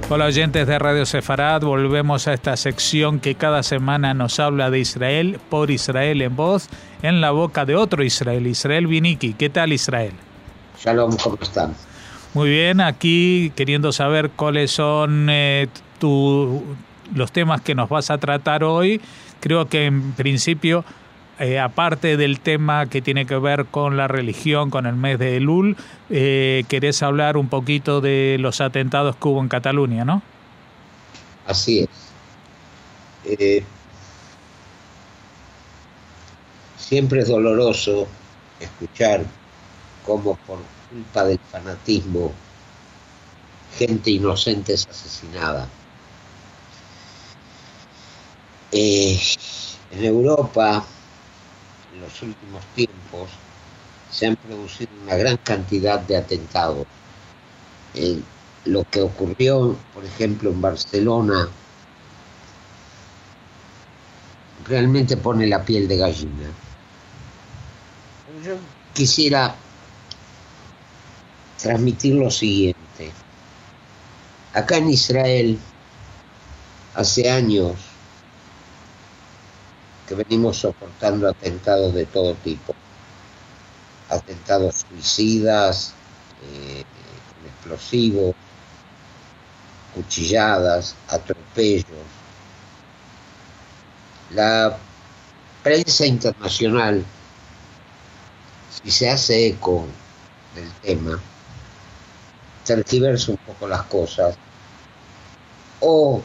Hola oyentes de Radio Sefarad, volvemos a esta sección que cada semana nos habla de Israel, por Israel en voz, en la boca de otro Israel, Israel Viniki. ¿Qué tal, Israel? Shalom, ¿cómo están? Muy bien, aquí queriendo saber cuáles son los temas que nos vas a tratar hoy. Creo que en principio, aparte del tema que tiene que ver con la religión, con el mes de Elul, querés hablar un poquito de los atentados que hubo en Cataluña, ¿no? Así es. Siempre es doloroso escuchar cómo por culpa del fanatismo gente inocente es asesinada. En Europa, en los últimos tiempos, se han producido una gran cantidad de atentados. Lo que ocurrió, por ejemplo, en Barcelona, realmente pone la piel de gallina. Yo quisiera transmitir lo siguiente. Acá en Israel, hace años que venimos soportando atentados de todo tipo. Atentados suicidas, con explosivos, cuchilladas, atropellos. La prensa internacional, si se hace eco del tema, tergiversa un poco las cosas o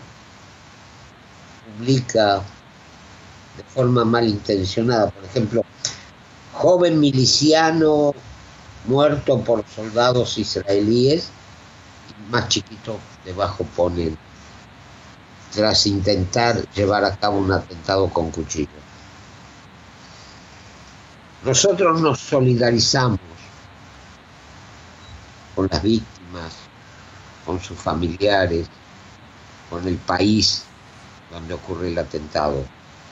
publica de forma malintencionada, por ejemplo, joven miliciano muerto por soldados israelíes, más chiquito debajo ponen, tras intentar llevar a cabo un atentado con cuchillo. Nosotros nos solidarizamos con las víctimas, con sus familiares, con el país donde ocurre el atentado.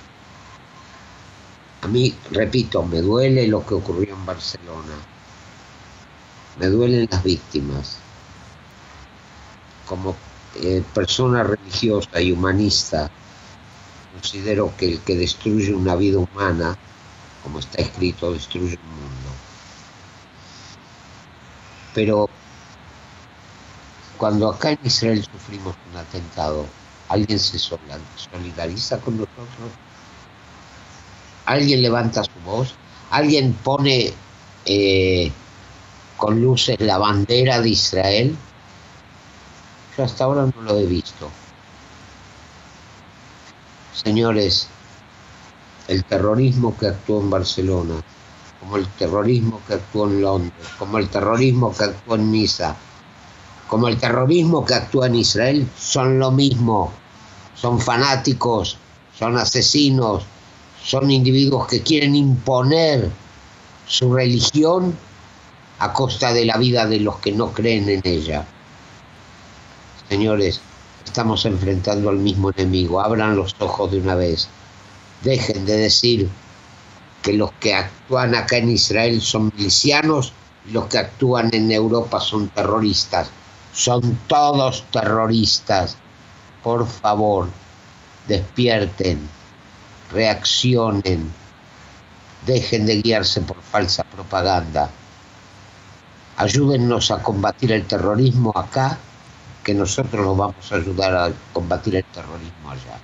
A mí, repito, me duele lo que ocurrió en Barcelona. Me duelen las víctimas. Como persona religiosa y humanista, considero que el que destruye una vida humana, como está escrito, destruye un mundo. Pero cuando acá en Israel sufrimos un atentado, ¿alguien se solidariza con nosotros? ¿Alguien levanta su voz? ¿Alguien pone con luces la bandera de Israel? Yo hasta ahora no lo he visto. Señores, el terrorismo que actuó en Barcelona, como el terrorismo que actuó en Londres, como el terrorismo que actuó en Niza, como el terrorismo que actúa en Israel, son lo mismo. Son fanáticos, son asesinos, son individuos que quieren imponer su religión a costa de la vida de los que no creen en ella. Señores, estamos enfrentando al mismo enemigo. Abran los ojos de una vez. Dejen de decir que los que actúan acá en Israel son milicianos y los que actúan en Europa son terroristas. Son todos terroristas. Por favor, despierten, reaccionen, dejen de guiarse por falsa propaganda. Ayúdennos a combatir el terrorismo acá, que nosotros los vamos a ayudar a combatir el terrorismo allá.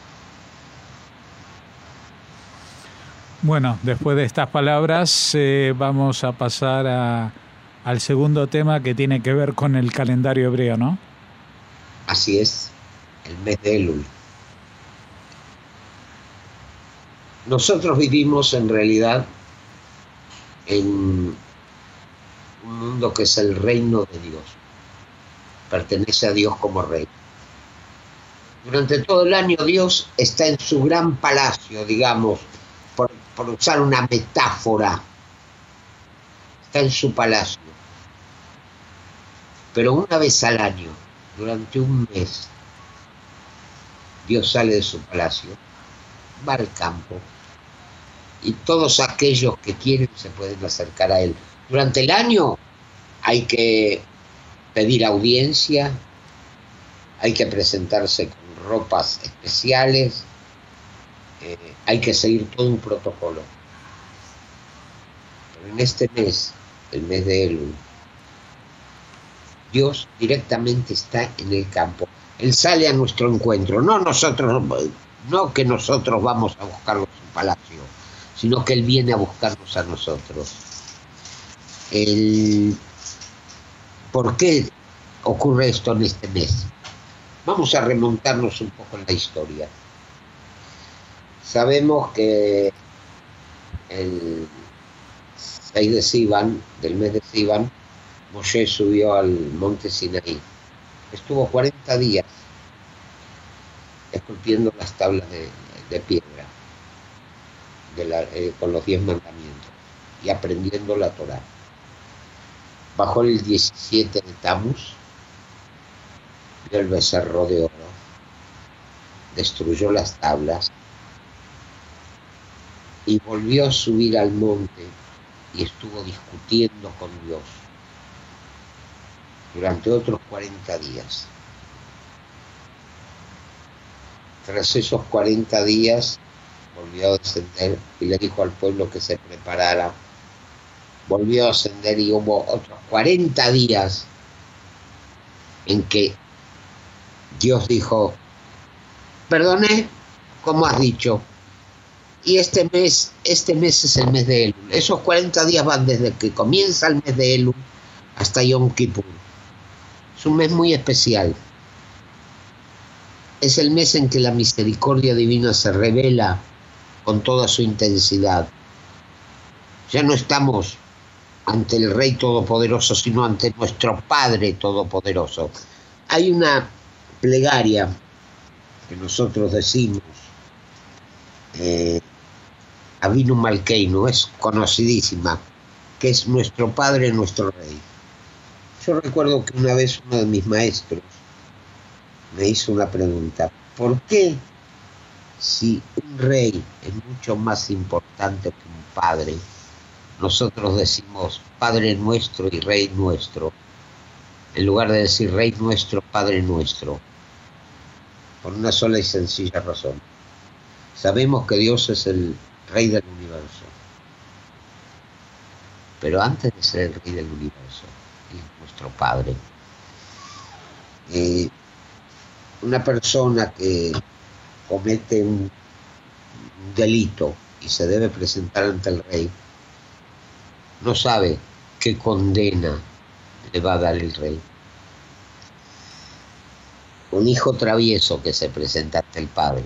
Bueno, después de estas palabras vamos a pasar al segundo tema, que tiene que ver con el calendario hebreo, ¿no? Así es, el mes de Elul. Nosotros vivimos en realidad en un mundo que es el reino de Dios. Pertenece a Dios como rey. Durante todo el año Dios está en su gran palacio, digamos, por usar una metáfora. Está en su palacio. Pero una vez al año, durante un mes, Dios sale de su palacio, va al campo, y todos aquellos que quieren se pueden acercar a Él. Durante el año hay que pedir audiencia, hay que presentarse con ropas especiales, hay que seguir todo un protocolo. Pero en este mes, el mes de Elul, Dios directamente está en el campo. Él sale a nuestro encuentro, no que nosotros vamos a buscarlo en su palacio, sino que Él viene a buscarnos a nosotros. ¿Por qué ocurre esto en este mes? Vamos a remontarnos un poco en la historia. Sabemos que el 6 de Sivan, del mes de Sivan, Moshe subió al monte Sinaí. Estuvo 40 días esculpiendo las tablas de piedra con los 10 mandamientos y aprendiendo la Torá. Bajó el 17 de Tamuz, vio el becerro de oro, destruyó las tablas y volvió a subir al monte y estuvo discutiendo con Dios durante otros 40 días. Tras esos 40 días volvió a descender y le dijo al pueblo que se preparara. Volvió a ascender y hubo otros 40 días en que Dios dijo: perdoné, como has dicho. Y este mes es el mes de Elul. Esos 40 días van desde que comienza el mes de Elul hasta Yom Kippur. Es un mes muy especial. Es el mes en que la misericordia divina se revela con toda su intensidad. Ya no estamos ante el Rey Todopoderoso, sino ante nuestro Padre Todopoderoso. Hay una plegaria que nosotros decimos, Avinu Malkeinu, es conocidísima, que es nuestro Padre, nuestro Rey. Yo recuerdo que una vez uno de mis maestros me hizo una pregunta: ¿por qué, si un rey es mucho más importante que un padre, nosotros decimos Padre nuestro y Rey nuestro, en lugar de decir Rey nuestro, Padre nuestro? Por una sola y sencilla razón. Sabemos que Dios es el Rey del universo, pero antes de ser el Rey del universo, Él es nuestro Padre. Una persona que comete un delito y se debe presentar ante el Rey, no sabe qué condena le va a dar el Rey. Un hijo travieso que se presenta ante el Padre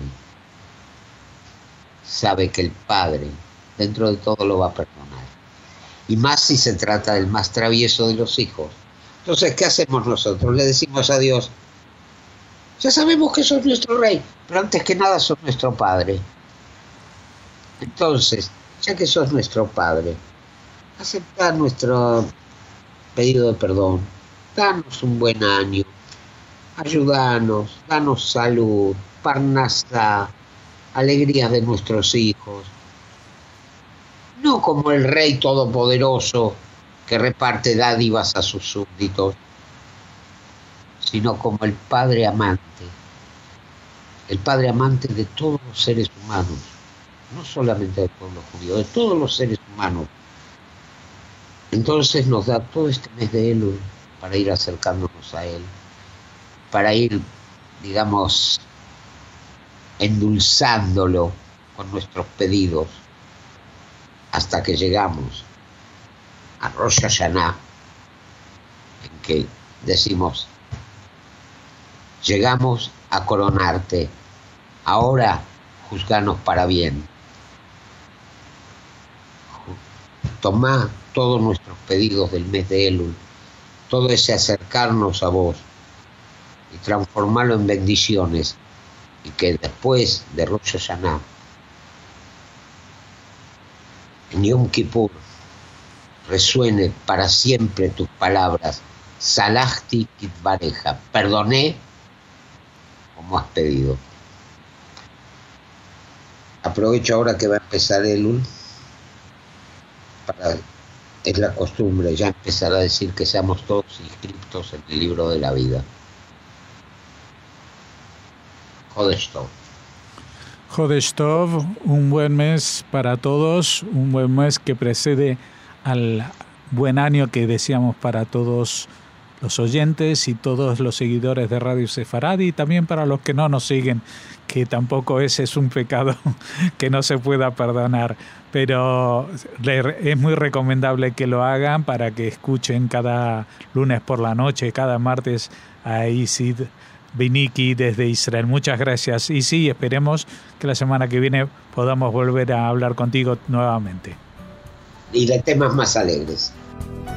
sabe que el Padre dentro de todo lo va a perdonar, y más si se trata del más travieso de los hijos. Entonces, ¿qué hacemos nosotros? Le decimos a Dios: ya sabemos que sos nuestro Rey, pero antes que nada sos nuestro Padre. Entonces, ya que sos nuestro Padre, acepta nuestro pedido de perdón, danos un buen año, ayúdanos, danos salud, parnasá, alegrías de nuestros hijos. No como el Rey Todopoderoso que reparte dádivas a sus súbditos, sino como el Padre amante de todos los seres humanos, no solamente del pueblo judío, de todos los seres humanos. Entonces nos da todo este mes de Elul para ir acercándonos a Él, para ir, digamos, endulzándolo con nuestros pedidos, hasta que llegamos a Rosh Hashanah, en que decimos: llegamos a coronarte, ahora juzganos para bien. Tomá todos nuestros pedidos del mes de Elul, todo ese acercarnos a vos, y transformarlo en bendiciones, y que después de Rosh Hashanah, en Yom Kippur, resuene para siempre tus palabras: Salachti kitvareja, perdoné como has pedido. Aprovecho ahora que va a empezar Elul, es la costumbre ya empezar a decir que seamos todos inscriptos en el libro de la vida. Jodesh Tov. Jodesh Tov, un buen mes para todos, un buen mes que precede al buen año que deseamos para todos los oyentes y todos los seguidores de Radio Sefaradi, y también para los que no nos siguen, que tampoco ese es un pecado que no se pueda perdonar, pero es muy recomendable que lo hagan para que escuchen cada lunes por la noche, cada martes a Isid Biniki desde Israel. Muchas gracias, y sí, esperemos que la semana que viene podamos volver a hablar contigo nuevamente. Y de temas más alegres.